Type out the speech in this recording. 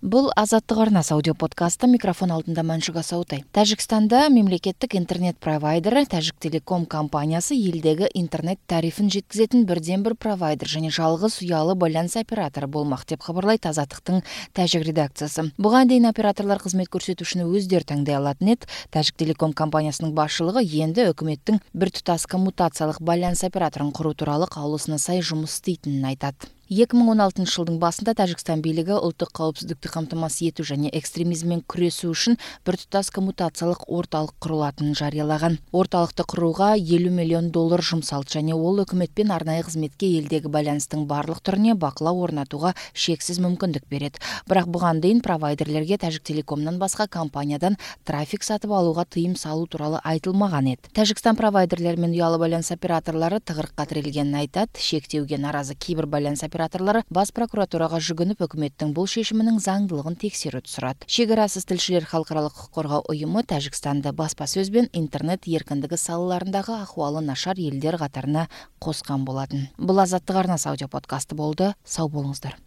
Бұл Азаттық арнасы аудиоподкасты, микрофон алдында Маншуга Саутай. Тәжікстанда мемлекеттік интернет-провайдері Тәжіктелеком компаниясы елдегі интернет тарифін жеткізетін бірден-бір провайдер және жалғыз ұялы байланыс операторы болмақ деп хабарлайды Азаттықтың тәжік редакциясы. Бұған дейін операторлар қызмет көрсетушіні өздері таңдай алатын еді. Тәжіктелеком компаниясының басшылығы енді үкіметтің біртұтас коммутациялық байланыс операторын құру туралы қаулысына сай жұмыс істейтінін айтады. 2016 жылдың басында Тәжікстан билігі ұлттық қауіпсіздікті қамтамасыз ету және экстремизммен күресу үшін біртұтас коммутациялық орталық құрылатынын жариялаған. Орталықты құруға $50 миллион жұмсалды және ол үкіметпен арнайы қызметке елдегі байланыстың барлық түріне бақылау орнатуға шексіз мүмкіндік береді. Бірақ бұған дейін провайдерлерге Тәжіктелекомнан басқа компаниядан трафик сатып алуға тыйым салу туралы айтылмаған еді. Тәжікстан провайдерлері мен ұялы байланыс операторлары тығырыққа тірелгенін айтады. Шектеуге наразы кейбір байланыс операторлары бас прокуратураға жүгініп үкіметтің бұл шешімінің заңдылығын тексеруді сұрады. Шекарасыз тілшілер халықаралық құқық қорғау ұйымы Тәжікстанды баспасөз бен интернет еркіндігі салаларындағы ахуалы нашар елдер қатарына қосқан болатын. Бұл Азаттық арнасы аудиоподкасты болды. Сау болыңыздар.